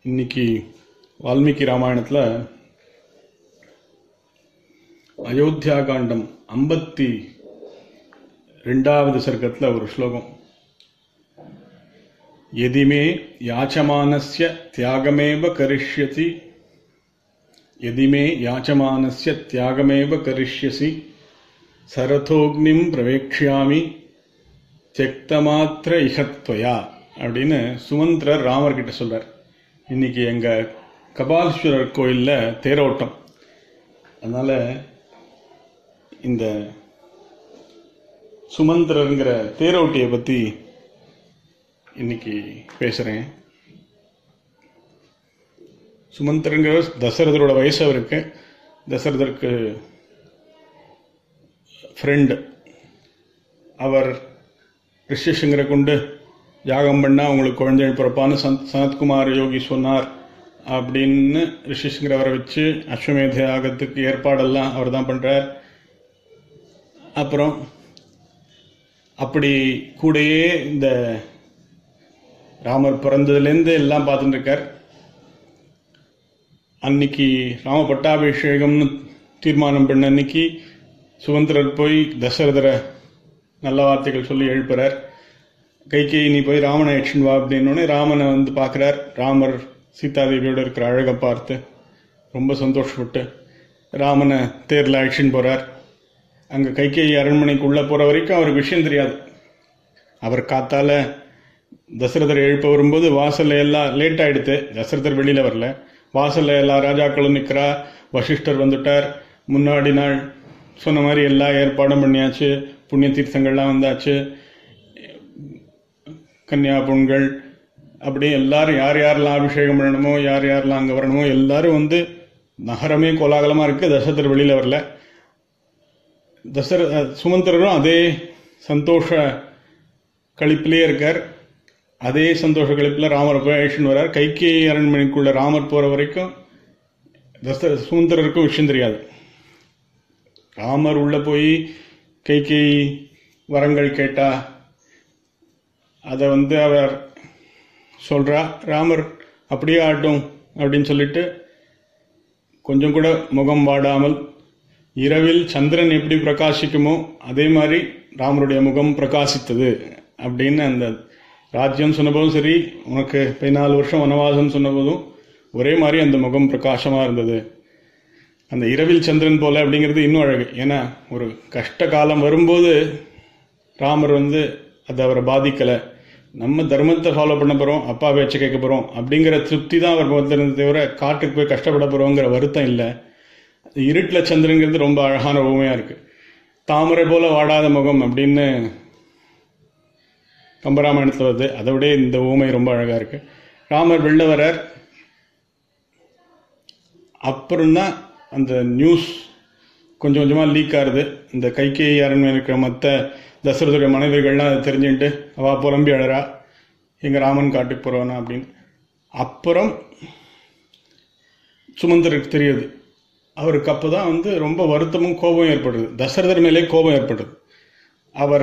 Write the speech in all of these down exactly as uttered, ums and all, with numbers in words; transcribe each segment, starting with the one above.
இன்னைக்கு வால்மீகி ராமாயணத்தில் அயோத்தியா காண்டம் ஐம்பத்தி ரெண்டாவது சர்க்கத்தில் ஒரு ஸ்லோகம். எதிமே யாச்சமானஸ்ய தியாகமேவ கரிஷ்யசி எதிமே யாச்சமானஸ்ய தியாகமேவ கரிஷ்யசி சரதோக்னிம் பிரவேக்ஷாமி தியக்தமாத்திர இகத்வயா அப்படின்னு சுமந்திரர் ராமர்கிட்ட சொல்றார். இன்னைக்கு எங்கள் கபாலீஸ்வரர் கோயிலில் தேரோட்டம். அதனால் இந்த சுமந்திரருங்கிற தேரோட்டியை பற்றி இன்னைக்கு பேசுகிறேன். சுமந்திரங்கிற தசரதரோட வயசு அவருக்கு. தசரதருக்கு ஃப்ரெண்டு. அவர் ரிஷிஷங்கரை கொண்டு யாகம் பண்ணால் அவங்களுக்கு குழந்தை பிறப்பான்னு சந்த் சனத்குமார் யோகி சொன்னார் அப்படின்னு ரிஷிஷங்கரை அவரை வச்சு அஸ்வமேத யாகத்துக்கு ஏற்பாடெல்லாம் அவர் தான் பண்ணுறார். அப்புறம் அப்படி கூடயே இந்த ராமர் பிறந்ததுலேருந்து எல்லாம் பார்த்துட்டு இருக்கார். அன்னைக்கு ராம பட்டாபிஷேகம்னு தீர்மானம் பண்ண அன்னைக்கு சுமந்திரர் போய் தசரதரை நல்ல வார்த்தைகள் சொல்லி எழுப்புறார். கைகேயி நீ போய் ராமனை அழிச்சுன்னு வா அப்படின்னோடனே ராமனை வந்து பார்க்குறார். ராமர் சீதாதேவியோடு இருக்கிற அழகை பார்த்து ரொம்ப சந்தோஷப்பட்டு ராமனை தேரில் அழிச்சுன்னு போகிறார். அங்கே கைகேயி அரண்மனைக்குள்ளே போகிற வரைக்கும் அவருக்கு விஷயம் தெரியாது. அவர் காத்தால் தசரதர் எழுப்ப வரும்போது வாசலில் எல்லாம் லேட் ஆகிடுது. தசரதர் வெளியில் வரல. வாசலில் எல்லா ராஜாக்களும் நிற்கிறா. வசிஷ்டர் வந்துட்டார். முன்னாடி நாள் சொன்ன மாதிரி எல்லா ஏற்பாடும் பண்ணியாச்சு. புண்ணிய தீர்த்தங்கள்லாம் வந்தாச்சு. கன்னியா பொண்கள் அப்படி எல்லாரும் யார் யாரெல்லாம் அபிஷேகம் பண்ணணுமோ யார் யாரெல்லாம் அங்கே வரணுமோ எல்லாரும் வந்து நகரமே கோலாகலமாக இருக்குது. தசரதர் வெளியில் வரல. தசர சுமந்திரரும் அதே சந்தோஷ கழிப்பிலே இருக்கார். அதே சந்தோஷ கழிப்பில் ராமர் போய் அழிச்சுன்னு வர்றார். கைகேயி அரண்மனைக்குள்ள ராமர் போகிற வரைக்கும் தச சுமந்திரருக்கும் விஷயம் தெரியாது. ராமர் உள்ளே போய் கைகேயி வரங்கள் கேட்டா அதை வந்து அவர் சொல்கிறா. ராமர் அப்படியே ஆட்டும் அப்படின்னு சொல்லிட்டு கொஞ்சம் கூட முகம் வாடாமல் இரவில் சந்திரன் எப்படி பிரகாசிக்குமோ அதே மாதிரி ராமருடைய முகம் பிரகாசித்தது அப்படின்னு அந்த ராஜ்யம் சொன்னபோதும் சரி, உனக்கு பதினாலு வருஷம் வனவாசம் சொன்னபோதும் ஒரே மாதிரி அந்த முகம் பிரகாசமாக இருந்தது. அந்த இரவில் சந்திரன் போல அப்படிங்கிறது இன்னும் அழகு. ஏன்னா ஒரு கஷ்ட காலம் வரும்போது ராமர் வந்து அது அவரை பாதிக்கலை. நம்ம தர்மத்தை ஃபாலோ பண்ண போகிறோம், அப்பா பேச்சை கேட்க போகிறோம் அப்படிங்கிற திருப்தி தான் அவர் முகத்திலிருந்து தவிர காட்டுக்கு போய் கஷ்டப்பட போகிறோங்கிற வருத்தம் இல்லை. இருட்டில் சந்திரங்கிறது ரொம்ப அழகான ஊமையாக இருக்குது. தாமரை போல வாடாத முகம் அப்படின்னு கம்பராமாயணத்தில் வருது. அதை விட இந்த ஊமை ரொம்ப அழகாக இருக்குது. ராமர் வெளில வரார். அப்புறம்தான் அந்த நியூஸ் கொஞ்சம் கொஞ்சமாக லீக் ஆகுது. இந்த கைகேயி அரண்மனை இருக்கிற மற்ற தசரதுடைய மனைவிகள்லாம் அதை தெரிஞ்சுட்டு அவா புலம்பி அழறா, எங்கள் ராமன் காட்டுக்கு போகிறவனா அப்படின்னு. அப்புறம் சுமந்திரருக்கு தெரியுது. அவருக்கு அப்போ தான் வந்து ரொம்ப வருத்தமும் கோபம் ஏற்படுது. தசரதர் மேலே கோபம் ஏற்படுது. அவர்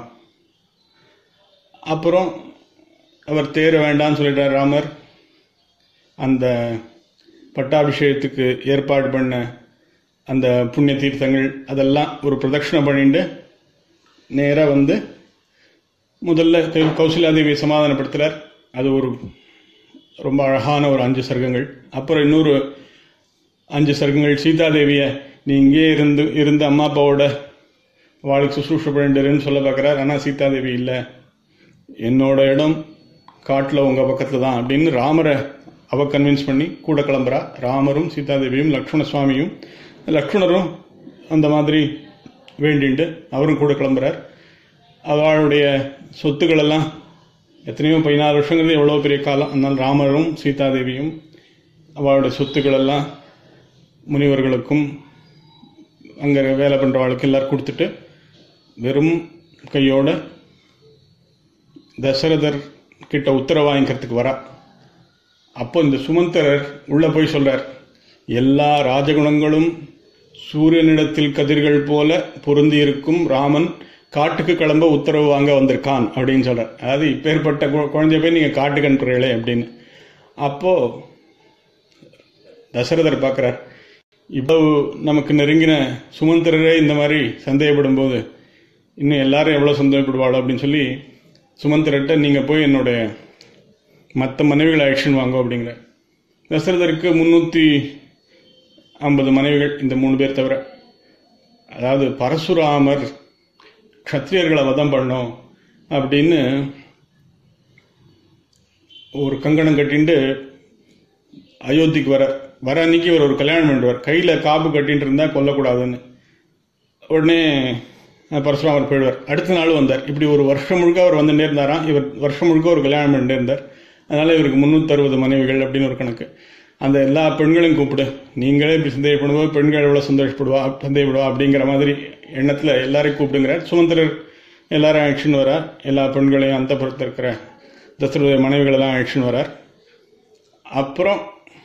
அப்புறம் அவர் தேர வேண்டான்னு சொல்லிட்டார் ராமர். அந்த பட்டாபிஷேகத்துக்கு ஏற்பாடு பண்ண அந்த புண்ணிய தீர்த்தங்கள் அதெல்லாம் ஒரு பிரதட்சணம் பண்ணிட்டு நேராக வந்து முதல்ல கௌசல்யாதேவியை சமாதானப்படுத்துகிறார். அது ஒரு ரொம்ப அழகான ஒரு அஞ்சு சர்க்கங்கள். அப்புறம் இன்னொரு அஞ்சு சர்க்கங்கள் சீதாதேவியை நீ இங்கே இருந்து இருந்து அம்மா அப்பாவோட அவளுக்கு சுசூஷ பண்ணிட்டுருன்னு சொல்ல பார்க்குறார். ஆனால் சீதாதேவி இல்லை, என்னோட இடம் காட்டில் உங்கள் பக்கத்தில் தான் அப்படின்னு ராமரை அவ கன்வின்ஸ் பண்ணி கூட கிளம்புறா. ராமரும் சீதாதேவியும் லக்ஷ்மண சுவாமியும் லக்ஷ்மணரும் அந்த மாதிரி வேண்டிண்டு அவரும் கூட கிளம்புறார். அவளுடைய சொத்துக்களெல்லாம் எத்தனையோ பதினாறு வருஷங்கிறது எவ்வளோ பெரிய காலம். அதனால் ராமரும் சீதாதேவியும் அவளுடைய சொத்துக்களெல்லாம் முனிவர்களுக்கும் அங்கே வேலை பண்ணுறவாளுக்கு எல்லாரும் கொடுத்துட்டு வெறும் கையோட தசரதர் கிட்ட உத்தரவு வாங்கிக்கிறதுக்கு வரா. அப்போ இந்த சுமந்திரர் உள்ளே போய் சொல்கிறார், எல்லா ராஜகுணங்களும் சூரியனிடத்தில் கதிர்கள் போல பொருந்தி இருக்கும் ராமன் காட்டுக்கு கிளம்ப உத்தரவு வாங்க வந்திருக்கான் அப்படின்னு சொல்கிறார். அதாவது இப்பேற்பட்ட குழந்தைய போய் நீங்கள் காட்டுக்கு அனுப்புறீங்களே அப்படின்னு. அப்போது தசரதர் பார்க்குறார், இவ்வளவு நமக்கு நெருங்கின சுமந்திரரே இந்த மாதிரி சந்தேகப்படும் போது இன்னும் எல்லாரும் எவ்வளோ சந்தேகப்படுவாளோ அப்படின்னு சொல்லி சுமந்திரர்கிட்ட நீங்கள் போய் என்னுடைய மற்ற மனைவிகளை ஆக்ஷன் வாங்க அப்படிங்கிற. தசரதருக்கு முந்நூற்றி ஐம்பது மனைவிகள், இந்த மூணு பேர் தவிர. அதாவது பரசுராமர் க்ஷத்ரியர்களை வதம் பண்ணோம் அப்படின்னு ஒரு கங்கணம் கட்டின்ட்டு அயோத்திக்கு வர வர அன்னைக்கு இவர் ஒரு கல்யாணம் பண்ணுவார். கையில் காப்பு கட்டின்ட்டு இருந்தால் கொல்லக்கூடாதுன்னு. உடனே பரசுராமர் போயிடுவார். அடுத்த நாள் வந்தார். இப்படி ஒரு வருஷம் முழுக்க அவர் வந்துட்டே இருந்தாராம். இவர் வருஷம் முழுக்க ஒரு கல்யாணம் பண்ணிட்டே இருந்தார். அதனால் இவருக்கு முந்நூற்றி அறுபது மனைவிகள் அப்படின்னு ஒரு கணக்கு. அந்த எல்லா பெண்களையும் கூப்பிடு, நீங்களே இப்படி சந்தேகப்படுவோம், பெண்கள் எவ்வளோ சந்தோஷப்படுவா சந்தேகப்படுவா அப்படிங்கிற மாதிரி எண்ணத்தில் எல்லாரையும் கூப்பிடுங்கிறார். சுமந்திரர் எல்லாரும் ஆக்ஷன் வரார். எல்லா பெண்களையும் அந்த புறத்தில் இருக்கிற தசரத மனைவிகளெல்லாம் ஆக்ஷன் வரார். அப்புறம்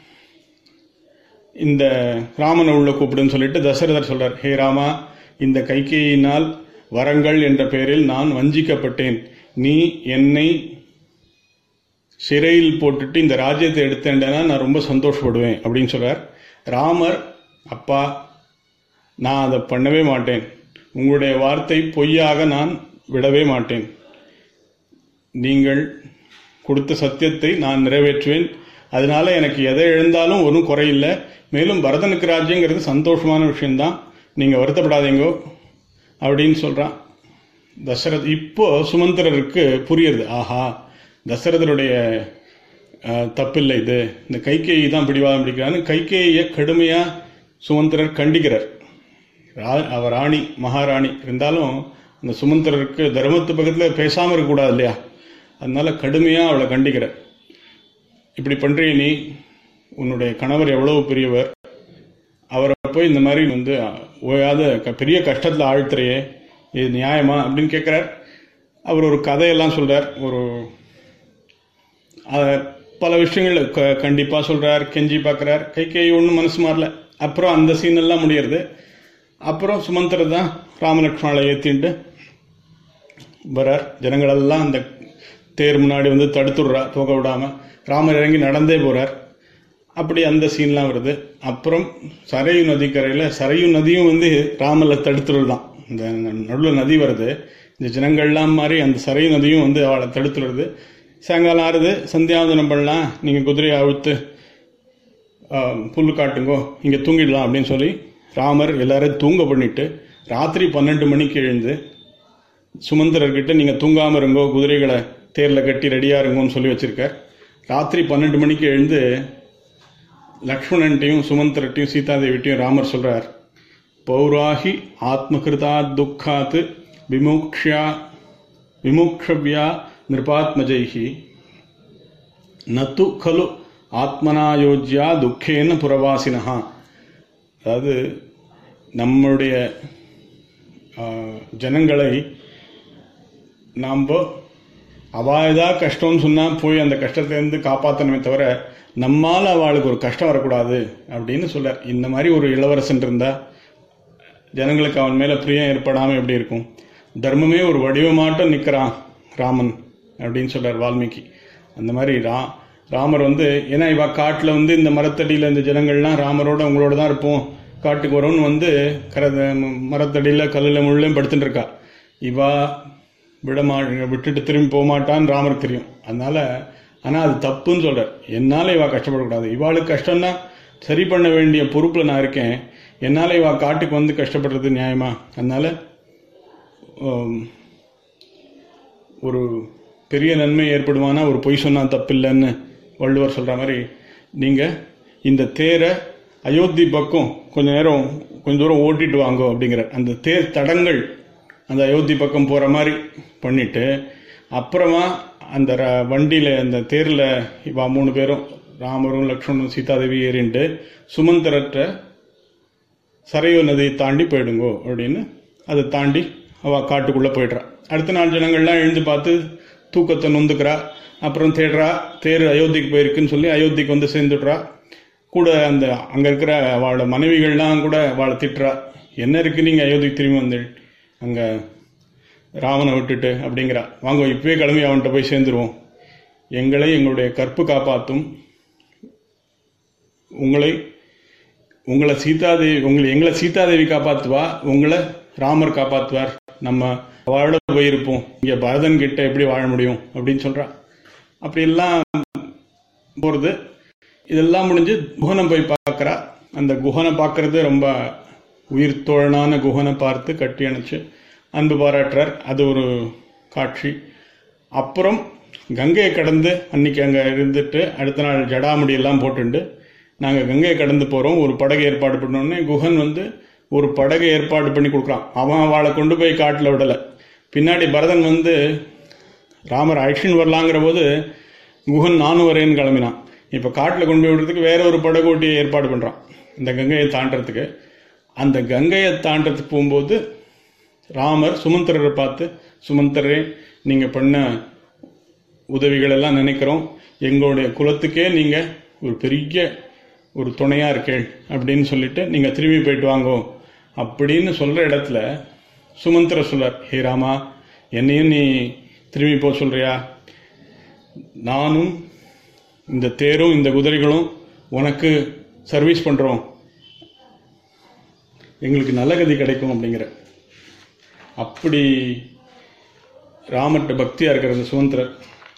இந்த ராமனை உள்ள கூப்பிடுன்னு சொல்லிட்டு தசரதர் சொல்றார், ஹே ராமா, இந்த கைகேயினால் வரங்கள் என்ற பெயரில் நான் வஞ்சிக்கப்பட்டேன். நீ என்னை சிறையில் போட்டுட்டு இந்த ராஜ்யத்தை எடுத்தேன்னா நான் ரொம்ப சந்தோஷப்படுவேன் அப்படின்னு சொல்றார். ராமர், அப்பா, நான் அதை பண்ணவே மாட்டேன். உங்களுடைய வார்த்தை பொய்யாக நான் விடவே மாட்டேன். நீங்கள் கொடுத்த சத்தியத்தை நான் நிறைவேற்றுவேன். அதனால எனக்கு எதை எழுந்தாலும் ஒன்றும் குறையில்லை. மேலும் பரதனுக்கு ராஜ்யங்கிறது சந்தோஷமான விஷயம்தான், நீங்கள் வருத்தப்படாதீங்கோ அப்படின்னு சொல்கிறான் தசரத். இப்போ சுமந்திரருக்கு புரியுது, ஆஹா, தசரதருடைய தப்பில்லை இது, இந்த கைகேயி தான் பிடிவாதம் பிடிக்கிறான்னு கைகேயை கடுமையாக சுமந்திரர் கண்டிக்கிறார். அவர் ராணி, மகாராணி இருந்தாலும் அந்த சுமந்திரருக்கு தர்மத்து பக்கத்தில் பேசாமல் இருக்கக்கூடாது இல்லையா, அதனால கடுமையாக அவளை கண்டிக்கிறார். இப்படி பண்ணுறீ நீ, உன்னுடைய கணவர் எவ்வளவு பெரியவர், அவரை போய் இந்த மாதிரி வந்து ஓயாத பெரிய கஷ்டத்தில் ஆழ்த்துறையே, இது நியாயமா அப்படின்னு கேட்குறார். அவர் ஒரு கதையெல்லாம் சொல்கிறார். ஒரு பல விஷயங்கள் க கண்டிப்பாக சொல்கிறார், கெஞ்சி பார்க்குறார். கைகேயி ஒன்றும் மனசு மாறல. அப்புறம் அந்த சீனெல்லாம் முடியறது. அப்புறம் சுமந்திரர் தான் ராமலட்சுமணை ஏற்றின்ட்டு வரார். ஜனங்களெல்லாம் அந்த தேர் முன்னாடி வந்து தடுத்துடுறா, தூக்க விடாமல். ராமர் இறங்கி நடந்தே போகிறார். அப்படி அந்த சீன்லாம் வருது. அப்புறம் சரையு நதிக்கரையில், சரையு நதியும் வந்து ராமலை தடுத்துறது தான். இந்த நடுவில் நதி வருது, இந்த ஜனங்கள்லாம் மாதிரி அந்த சரையு நதியும் வந்து அவளை தடுத்துடுறது. சாயங்காலம் ஆறுது, சந்தியாவந்தனம் பண்ணலாம், நீங்கள் குதிரையை அழுத்து புல் காட்டுங்கோ, இங்கே தூங்கிடலாம் அப்படின்னு சொல்லி ராமர் எல்லாரும் தூங்க பண்ணிட்டு ராத்திரி பன்னெண்டு மணிக்கு எழுந்து சுமந்திரர்கிட்ட நீங்கள் தூங்காமல் இருங்கோ, குதிரைகளை தேரில் கட்டி ரெடியாக இருங்கோன்னு சொல்லி வச்சுருக்கார். ராத்திரி பன்னெண்டு மணிக்கு எழுந்து லக்ஷ்மணன்ட்டையும் சுமந்திரட்டையும் சீதாதேவிட்டையும் ராமர் சொல்கிறார், பௌராஹி ஆத்மகிருதா துக்காத்து விமுக்ஷா விமுக்ஷவ்யா நிருபாத்மஜைஹி நத்து கலு ஆத்மனாயோஜ்யா துக்கேன புறவாசினஹா. அதாவது நம்முடைய ஜனங்களை நாம் அவள் ஏதாவது கஷ்டம்னு சொன்னால் போய் அந்த கஷ்டத்துலேருந்து காப்பாற்றணுமே தவிர நம்மால் அவளுக்கு ஒரு கஷ்டம் வரக்கூடாது அப்படின்னு சொல்கிறார். இந்த மாதிரி ஒரு இளவரசன் இருந்தால் ஜனங்களுக்கு அவன் மேலே பிரியம் ஏற்படாமல் எப்படி இருக்கும்? தர்மமே ஒரு வடிவமாட்டம் நிற்கிறான் ராமன் அப்படின்னு சொல்கிறார் வால்மீகி. அந்த மாதிரி ரா ராமர் வந்து, ஏன்னா இவா காட்டில் வந்து இந்த மரத்தடியில் இந்த ஜனங்கள்லாம் ராமரோட உங்களோட தான் இருப்போம், காட்டுக்கு வரோன்னு வந்து கர மரத்தடியில் கல்லில் முள்ளையும் படுத்துட்டு இருக்கா. இவா விடமா விட்டுட்டு திரும்பி போகமாட்டான்னு ராமருக்கு தெரியும். அதனால ஆனால் அது தப்புன்னு சொல்கிறார். என்னால் இவா கஷ்டப்படக்கூடாது, இவாளுக்கு கஷ்டம்னா சரி பண்ண வேண்டிய பொறுப்பில் நான் இருக்கேன், என்னால் இவா காட்டுக்கு வந்து கஷ்டப்படுறது நியாயமா? அதனால் ஒரு பெரிய நன்மை ஏற்படுமானா ஒரு பொய் சொன்னால் தப்பில்லைன்னு வள்ளுவர் சொல்கிற மாதிரி, நீங்கள் இந்த தேரை அயோத்தி பக்கம் கொஞ்சம் நேரம் கொஞ்சம் தூரம் ஓட்டிட்டு வாங்கோ அப்படிங்கிற அந்த தேர் தடங்கள் அந்த அயோத்தி பக்கம் போகிற மாதிரி பண்ணிவிட்டு அப்புறமா அந்த வண்டியில் அந்த தேரில் இவா மூணு பேரும் ராமரும் லக்ஷ்மணனும் சீதாதேவி ஏறிண்டு சுமந்திரற்ற சரையு நதியை தாண்டி போயிடுங்கோ அப்படின்னு அதை தாண்டி அவள் காட்டுக்குள்ளே போய்ட்றா. அடுத்த நாள் ஜனங்கள்லாம் எழுந்து பார்த்து தூக்கத்தை நொந்துக்கிறா. அப்புறம் தேடுறா, தேர் அயோத்திக்கு போயிருக்குன்னு சொல்லி அயோத்திக்கு வந்து சேர்ந்துடுறா. கூட அந்த அங்கே இருக்கிற அவளோட மனைவிகள்லாம் கூட அவளை திட்டுறா, என்ன இருக்குது நீங்கள் அயோத்திக்கு திரும்பி வந்து அங்கே ராவனை விட்டுட்டு அப்படிங்கிறா. வாங்க இப்பவே கிளம்பி அவன்கிட்ட போய் சேர்ந்துருவோம், எங்களை எங்களுடைய கற்பு காப்பாற்றும், உங்களை உங்களை சீதாதேவி உங்களை எங்களை சீதாதேவி காப்பாற்றுவா, உங்களை ராமர் காப்பாற்றுவார், நம்ம வாழ போயிருப்போம், இங்கே பரதன் கிட்ட எப்படி வாழ முடியும் அப்படின்னு சொல்கிறா. அப்படி எல்லாம் போகிறது. இதெல்லாம் முடிஞ்சு குஹனை போய் பார்க்குறா. அந்த குஹனை பார்க்கறது ரொம்ப உயிர் தோழனான குஹனை பார்த்து கட்டி அணைச்சு அன்பு பாராட்டுறார். அது ஒரு காட்சி. அப்புறம் கங்கையை கடந்து அன்னைக்கு அங்கே இருந்துட்டு அடுத்த நாள் ஜடாமுடியெல்லாம் போட்டுண்டு நாங்கள் கங்கையை கடந்து போகிறோம். ஒரு படகு ஏற்பாடு பண்ணோடனே குஹன் வந்து ஒரு படகு ஏற்பாடு பண்ணி கொடுக்குறான். அவன் அவளை கொண்டு போய் காட்டில் விடலை. பின்னாடி பரதன் வந்து ராமர் அழிச்சின்னு வரலாங்கிற போது குஹன் நானும் வரேன்னு கிளம்பினான். இப்போ காட்டில் கொண்டு போய் விடுறதுக்கு வேற ஒரு படகு ஓட்டியை ஏற்பாடு பண்ணுறான் இந்த கங்கையை தாண்டறதுக்கு. அந்த கங்கையை தாண்டறதுக்கு போகும்போது ராமர் சுமந்திரரை பார்த்து, சுமந்திரரே நீங்கள் பண்ண உதவிகள் எல்லாம் நினைக்கிறோம், எங்களுடைய குலத்துக்கே நீங்கள் ஒரு பெரிய ஒரு துணையாக இருக்கேள் அப்படின்னு சொல்லிட்டு நீங்கள் திரும்பி போயிட்டு வாங்கோ அப்படின்னு சொல்கிற இடத்துல சுமந்திர சொல்றார், ஹே ராமா, என்னையும் நீ திரும்பி போக சொல்கிறியா? நானும் இந்த தேரும் இந்த குதிரைகளும் உனக்கு சர்வீஸ் பண்ணுறோம், எங்களுக்கு நல்ல கதி கிடைக்கும் அப்படிங்கிற. அப்படி ராமர்கிட்ட பக்தியாக இருக்கிற அந்த சுமந்திரர்.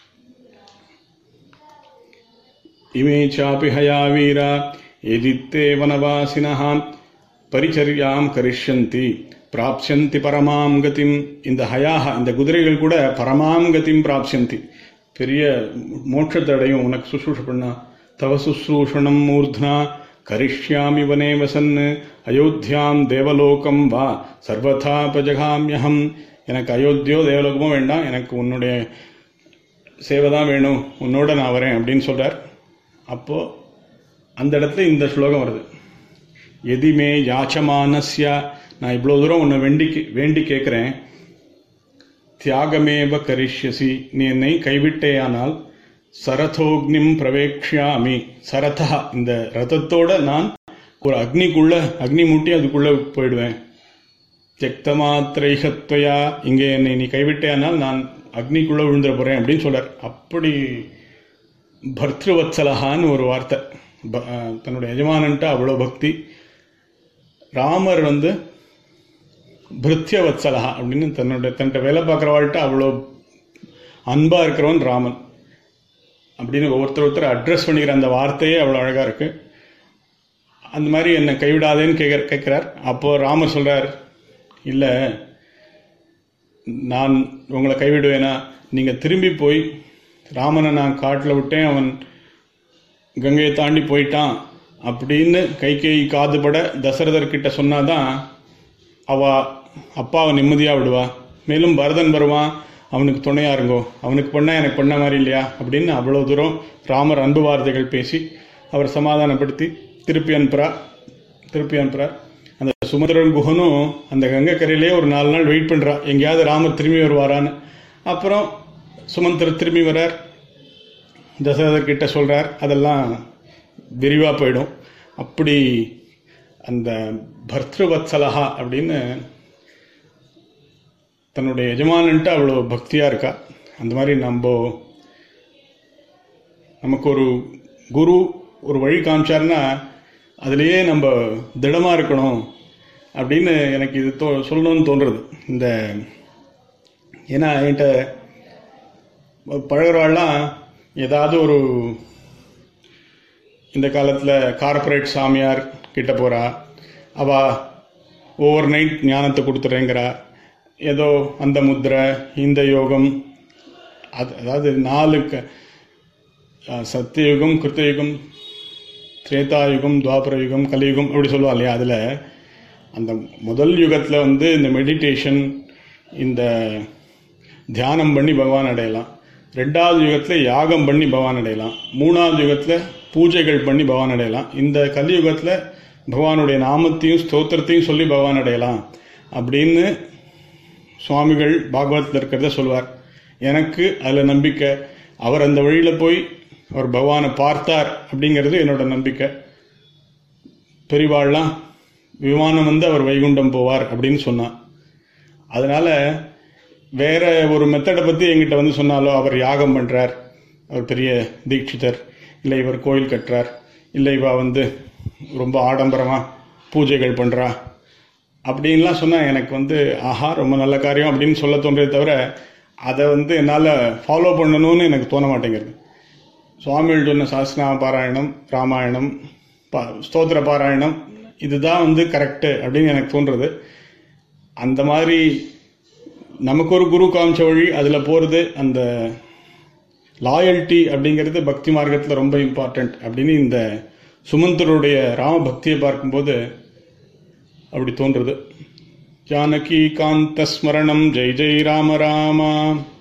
இமே சாபி ஹயா வீரா எதித்தே வனவாசினஹாம் பரிச்சரியாம் கரிஷ்யந்தி பிராப்சந்தி பரமாம் கதிம். இந்த ஹயாக இந்த குதிரைகள் கூட பரமாம் கதிம் பிராப்சந்தி, பெரிய மோட்சத்தை அடையும் உனக்கு சுசூஷ பண்ணா. தவ சுசூஷணம் மூர்த்னா கரிஷ்யாமி வனே வசன் அயோத்தியாம் தேவலோகம் வா சர்வதா பஜகாமியகம். எனக்கு அயோத்தியோ தேவலோகமோ வேண்டாம், எனக்கு உன்னுடைய சேவை தான் வேணும், உன்னோட நான் வரேன் அப்படின்னு சொல்றார். அப்போ அந்த இடத்துல இந்த ஸ்லோகம் வருது, எதிமே யாச்சமானஸ்யா, நான் இவ்வளோ தூரம் உன்னை வேண்டி வேண்டி கேட்குறேன், தியாகமேவ கரிஷ்யசி, நீ என்னை கைவிட்டேயானால் சரதோக்னிம் பிரவேக்ஷாமி, சரதா இந்த ரதத்தோட நான் ஒரு அக்னிக்குள்ள அக்னி மூட்டி அதுக்குள்ள போயிடுவேன். தெக்தமாத்திரைகத்வயா, இங்கே என்னை நீ கைவிட்டேயானால் நான் அக்னிக்குள்ள விழுந்துட போறேன் அப்படின்னு சொல்றார். அப்படி பர்த்ருவத்சலஹான்னு ஒரு வார்த்தை, தன்னுடைய எஜமானன்ட்ட அவ்வளோ பக்தி. ராமர் வந்து பிருத்தியவத்சலஹா அப்படின்னு தன்னுடைய தன்கிட்ட வேலை பார்க்குறவாள்கிட்ட அவ்வளோ அன்பா இருக்கிறவன் ராமன் அப்படின்னு ஒவ்வொருத்தர் ஒருத்தர் அட்ரஸ் பண்ணிக்கிற அந்த வார்த்தையே அவ்வளோ அழகா இருக்கு. அந்த மாதிரி என்னை கைவிடாதேன்னு கேட்க கேட்கிறார். அப்போ ராமர் சொல்றார், இல்லை நான் உங்களை கைவிடுவேனா, நீங்க திரும்பி போய் ராமனை நான் காட்டில் விட்டேன், அவன் கங்கையை தாண்டி போயிட்டான் அப்படின்னு கைகேயி காதுபட தசரதர்கிட்ட சொன்னாதான் அவ அப்பாவை நிம்மதியாக விடுவா. மேலும் பரதன் வருவான், அவனுக்கு துணையா இருங்கோ, அவனுக்கு பண்ணா எனக்கு பண்ண மாதிரி இல்லையா அப்படின்னு அவ்வளோ தூரம் ராமர் அன்பு வார்த்தைகள் பேசி அவர் சமாதானப்படுத்தி திருப்பி அனுப்புறா திருப்பி அனுப்புறார். அந்த சுமந்திரன் குஹனும் அந்த கங்கை கரையிலே ஒரு நாலு நாள் வெயிட் பண்றா, எங்கேயாவது ராமர் திரும்பி வருவாரான்னு. அப்புறம் சுமந்திரர் திரும்பி வர்றார், தசரதர் கிட்ட சொல்றார், அதெல்லாம் விரிவா போயிடும். அப்படி அந்த பர்த்ருவத்சலஹா அப்படின்னு தன்னுடைய எஜமானன்ட்டு அவ்வளோ பக்தியா இருக்கா. அந்த மாதிரி நம்ம நமக்கு ஒரு குரு ஒரு வழி காமிச்சாருன்னா அதுலேயே நம்ம திடமா இருக்கணும் அப்படின்னு எனக்கு இது தோ சொல்லணும்னு தோன்றுறது. இந்த ஏன்னா என்கிட்ட பழகிறவாள்லாம் ஏதாவது ஒரு இந்த காலத்தில் கார்பரேட் சாமியார் கிட்ட போகிறா, அவள் ஓவர் நைட் ஞானத்தை கொடுத்துறேங்கிறா, ஏதோ அந்த முத்திரை இந்த யோகம் அது அதாவது நாலு சத்தியயுகம் கிருத்தயுகம் திரேதாயுகம் துவாபர யுகம் கலியுகம் அப்படி சொல்லுவா இல்லையா. அதில் அந்த முதல் யுகத்தில் வந்து இந்த மெடிடேஷன் இந்த தியானம் பண்ணி பகவான் அடையலாம், ரெண்டாவது யுகத்தில் யாகம் பண்ணி பகவான் அடையலாம், மூணாவது யுகத்தில் பூஜைகள் பண்ணி பகவான் அடையலாம், இந்த கலியுகத்தில் பகவானுடைய நாமத்தையும் ஸ்தோத்திரத்தையும் சொல்லி பகவான் அடையலாம் அப்படின்னு சுவாமிகள் பாகவத்தில் இருக்கிறத சொல்வார். எனக்கு அதில் நம்பிக்கை. அவர் அந்த வழியில் போய் அவர் பகவானை பார்த்தார் அப்படிங்கிறது என்னோட நம்பிக்கை. பெரிவாள்லாம் விமானம் வந்து அவர் வைகுண்டம் போவார் அப்படின்னு சொன்னார். அதனால வேற ஒரு மெத்தடை பற்றி எங்கிட்ட வந்து சொன்னாலோ, அவர் யாகம் பண்ணுறார், அவர் பெரிய தீட்சிதர், இல்லை இவர் கோயில் கட்டுறார், இல்லை இவா வந்து ரொம்ப ஆடம்பரமாக பூஜைகள் பண்ணுறா அப்படின்லாம் சொன்னால் எனக்கு வந்து ஆஹா ரொம்ப நல்ல காரியம் அப்படின்னு சொல்ல தோன்றே தவிர அதை வந்து என்னால் ஃபாலோ பண்ணணும்னு எனக்கு தோண மாட்டேங்கிறது. சுவாமிகள் சொன்ன சாஸ்திரநாம பாராயணம், ராமாயணம், பா ஸ்தோத்திர பாராயணம் இதுதான் வந்து கரெக்டு அப்படின்னு எனக்கு தோன்றுறது. அந்த மாதிரி நமக்கு ஒரு குரு காமிச்ச வழி அதில் போகிறது, அந்த லாயல்ட்டி அப்படிங்கிறது பக்தி மார்க்கத்தில் ரொம்ப இம்பார்ட்டண்ட் அப்படின்னு இந்த சுமந்தருடைய ராம பக்தியை பார்க்கும்போது அப்படி தோன்றுறது. ஜானகி காந்த ஸ்மரணம், ஜெய் ஜெய் ராம ராமா.